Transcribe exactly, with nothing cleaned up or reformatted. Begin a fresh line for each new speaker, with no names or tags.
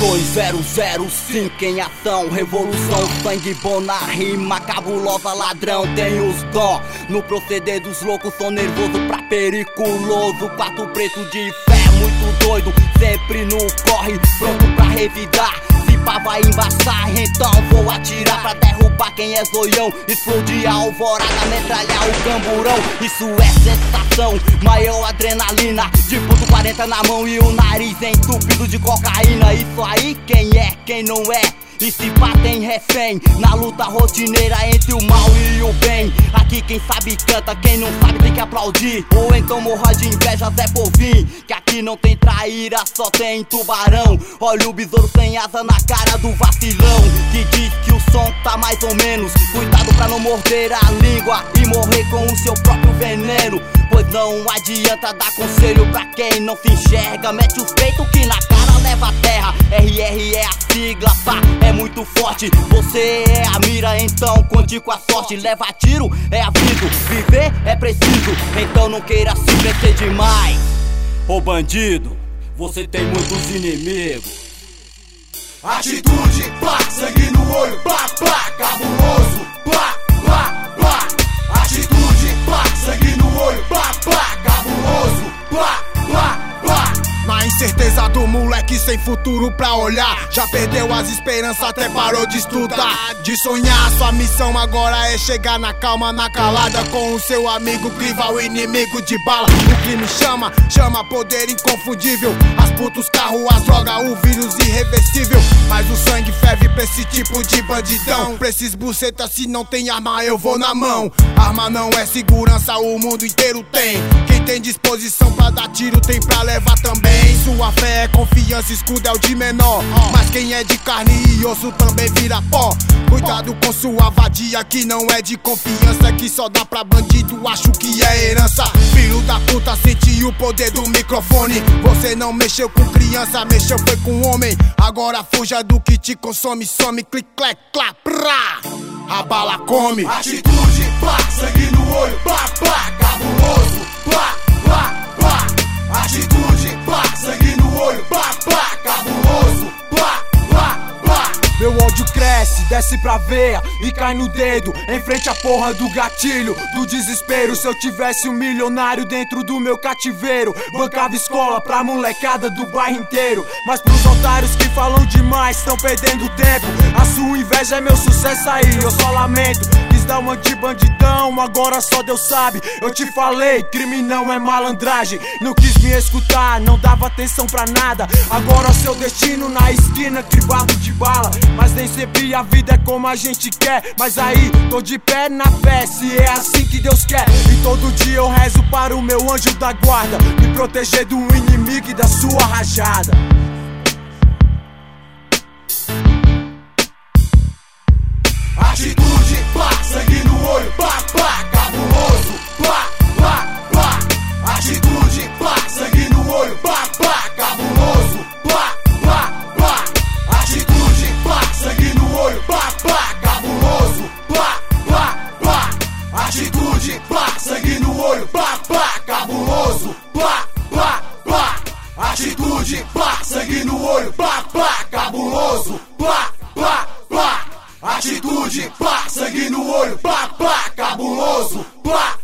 dois zero zero cinco em ação, revolução, sangue bom na rima, cabulosa ladrão, tem os dom. No proceder dos loucos, sou nervoso pra periculoso. Quatro preto de fé, muito doido, sempre no corre, pronto pra revidar. Se pá vai embaçar, então vou atirar pra derrubar quem é zoião. Explodir a alvorada, metralhar o camburão. Isso é sensação, maior adrenalina. De puto quarenta na mão e o nariz entupido de cocaína. Isso aí quem é, quem não é. E se batem refém na luta rotineira entre o mal e o bem. Aqui quem sabe canta, quem não sabe tem que aplaudir. Ou então morra de inveja, Zé Povinho. Que aqui não tem traíra, só tem tubarão. Olha o besouro sem asa na cara do vacilão, que diz que o som tá mais ou menos. Cuidado pra não morder a língua e morrer com o seu próprio veneno. Pois não adianta dar conselho pra quem não se enxerga. Mete os peitos que na cara leva a terra. R R é a sigla, pá, é muito forte. Você é a mira, então conte com a sorte. Leva tiro, é aviso, viver é preciso. Então não queira se meter demais. Ô bandido, você tem muitos inimigos.
Atitude, pá, sangue no olho, pá, pá, cabuloso, pá, pá, pá. Atitude, pá, sangue no olho, pá, pá, cabuloso, pá, pá, pá.
Na incerteza do moleque sem futuro pra olhar, já perdeu as esperanças, até parou de estudar. De sonhar, sua missão agora é chegar na calma, na calada, com o seu amigo, crivar o inimigo de bala. O crime chama, chama poder inconfundível. As putas, carro, as drogas, o vírus irreversível. Mas o sangue ferve pra esse tipo de bandidão. Pra esses buceta, se não tem arma eu vou na mão. Arma não é segurança, o mundo inteiro tem. Quem tem disposição pra dar tiro tem pra levar também. Sua fé é confiança, escudo é o de menor. Mas quem é de carne e osso também vira pó. Cuidado com sua vadia que não é de confiança, que só dá pra bandido, acho que é herança. Filho da puta, sente o poder do microfone. Você não mexeu com criança, mexeu foi com homem. Agora fuja do que te consome, some, clic, clac, clac, prá. A bala come.
Atitude, pá, sangue no olho, pá, pá, cabuloso, pá, pá, pá. Atitude, pá, sangue no olho, pá, pá, cabuloso, pá, pá, pá.
Meu ódio cresce, desce pra veia e cai no dedo, em frente à porra do gatilho, do desespero. Se eu tivesse um milionário dentro do meu cativeiro, bancava escola pra molecada do bairro inteiro. Mas pros otários que falam demais, estão perdendo tempo. A sua inveja é meu sucesso aí, eu só lamento. Quis dar uma de bandidão, agora só Deus sabe. Eu te falei, crime não é malandragem. Não quis me escutar, não dava atenção pra nada. Agora seu destino na esquina, cribado de bala. Mas nem sempre a vida é como a gente quer. Mas aí, tô de pé na fé, se é assim que Deus quer. E todo dia eu rezo para o meu anjo da guarda, me proteger do inimigo e da sua rajada.
Atitude, pá, sangue no olho, pá, pá, cabuloso, pá, pá, pá. Atitude, pá, sangue no olho, pá, pá, cabuloso, pá, pá, pá. Atitude, pá, sangue no olho, pá, pá, cabuloso, pá, pá, pá. Atitude, pá, sangue no olho, pá, pá, cabuloso, pá, pá, pá. Atitude, pá, sangue no olho, pá, pá, cabuloso, pá, pá, pá. Atitude, pá, sangue no olho, pá, pá, cabuloso, pá.